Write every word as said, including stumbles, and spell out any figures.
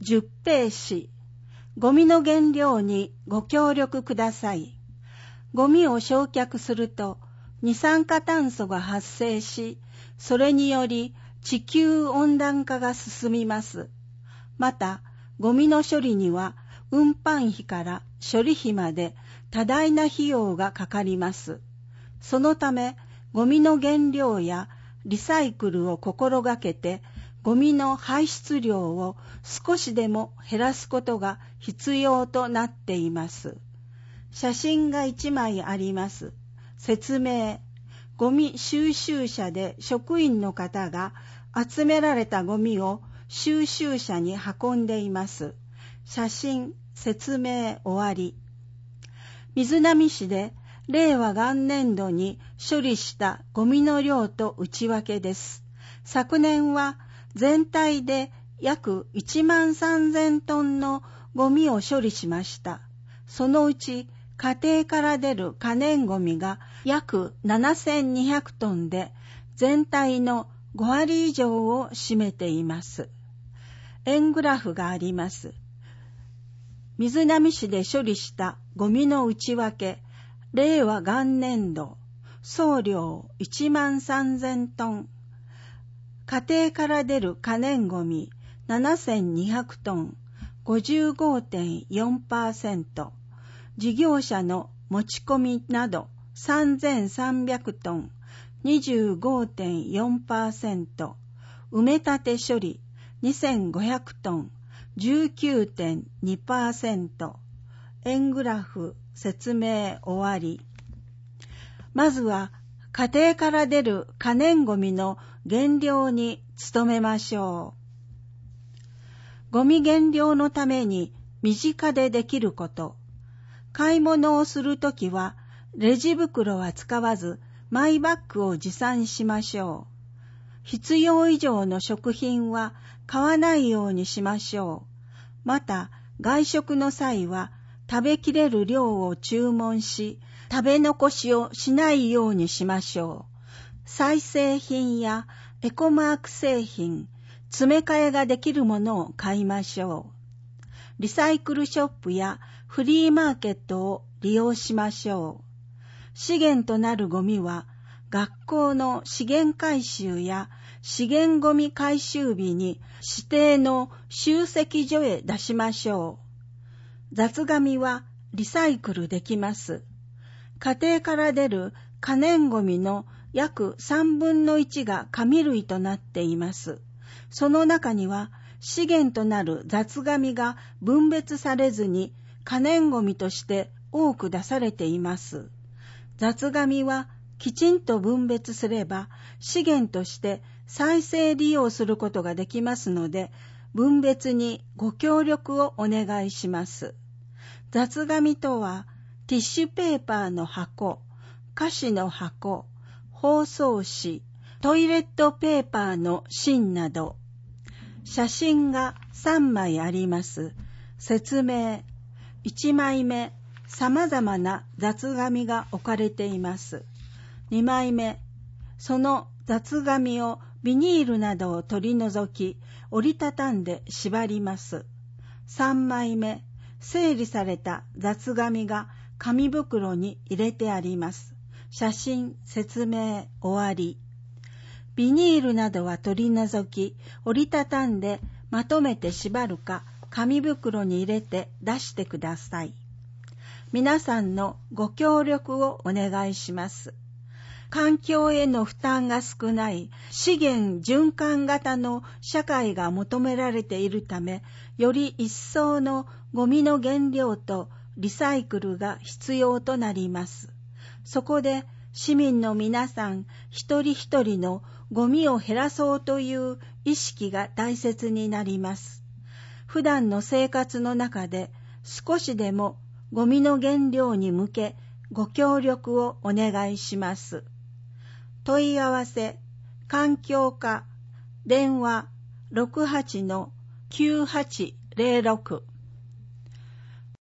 じゅっページ、ゴミの減量にご協力ください。ゴミを焼却すると二酸化炭素が発生し、それにより地球温暖化が進みます。また、ゴミの処理には運搬費から処理費まで多大な費用がかかります。そのため、ゴミの減量やリサイクルを心がけて、ゴミの排出量を少しでも減らすことが必要となっています。写真がいちまいあります。説明。ゴミ収集車で職員の方が集められたゴミを収集車に運んでいます。写真、説明終わり。瑞浪市で令和元年度に処理したゴミの量と内訳です。昨年は全体で約いちまんさんぜんトンのゴミを処理しました。そのうち家庭から出る可燃ゴミが約ななせんにひゃくトンで全体のごわり以上を占めています。円グラフがあります。瑞浪市で処理したゴミの内訳、令和元年度、総量いちまんさんぜんトン、家庭から出る可燃ゴミななせんにひゃくトン、ごじゅうごてんよんパーセント、事業者の持ち込みなどさんぜんさんびゃくトン、にじゅうごてんよんパーセント、埋め立て処理にせんごひゃくトン、じゅうきゅうてんにパーセント、円グラフ説明終わり。まずは家庭から出る可燃ゴミの減量に努めましょう。ゴミ減量のために身近でできること。買い物をするときはレジ袋は使わずマイバッグを持参しましょう。必要以上の食品は買わないようにしましょう。また外食の際は食べきれる量を注文し、食べ残しをしないようにしましょう。再生品やエコマーク製品、詰め替えができるものを買いましょう。リサイクルショップやフリーマーケットを利用しましょう。資源となるゴミは学校の資源回収や資源ゴミ回収日に指定の集積所へ出しましょう。雑紙はリサイクルできます。家庭から出る可燃ゴミの約さんぶんのいちが紙類となっています。その中には資源となる雑紙が分別されずに可燃ゴミとして多く出されています。雑紙はきちんと分別すれば資源として再生利用することができますので、分別にご協力をお願いします。雑紙とはティッシュペーパーの箱、菓子の箱、包装紙、トイレットペーパーの芯など。写真がさんまいあります。説明。いちまいめ、さまざまな雑紙が置かれています。にまいめ、その雑紙をビニールなどを取り除き、折りたたんで縛ります。さんまいめ、整理された雑紙が紙袋に入れてあります。写真、説明、終わり。ビニールなどは取り除き、折りたたんでまとめて縛るか、紙袋に入れて出してください。皆さんのご協力をお願いします。環境への負担が少ない資源循環型の社会が求められているため、より一層のゴミの減量とリサイクルが必要となります。そこで市民の皆さん一人一人のゴミを減らそうという意識が大切になります。普段の生活の中で少しでもゴミの減量に向けご協力をお願いします。問い合わせ、環境課、電話 ろくはちのきゅうはちゼロろく